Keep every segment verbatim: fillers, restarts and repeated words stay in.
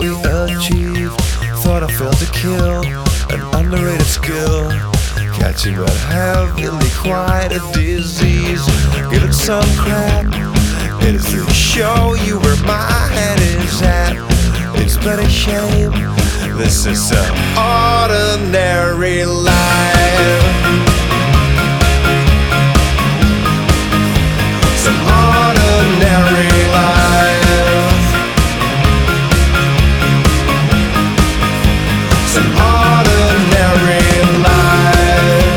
we achieved. Thought I failed to kill, an underrated skill. Catching but heavily, quite a disease. Give it some crap, it is to show you where my head is at. It's but a shame, this is an ordinary life. Some ordinary life. Some ordinary life.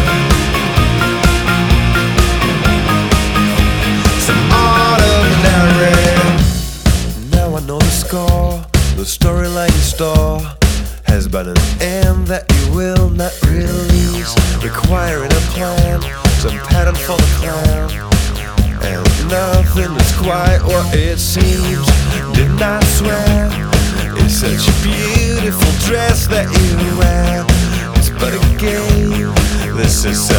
Some ordinary. Now I know the score. The storyline in store has but an end that you will not release, requiring a plan, some pattern for the clown. And nothing is quite what it seems. Did not swear, it's such a beautiful dress that you wear. It's but a game, this is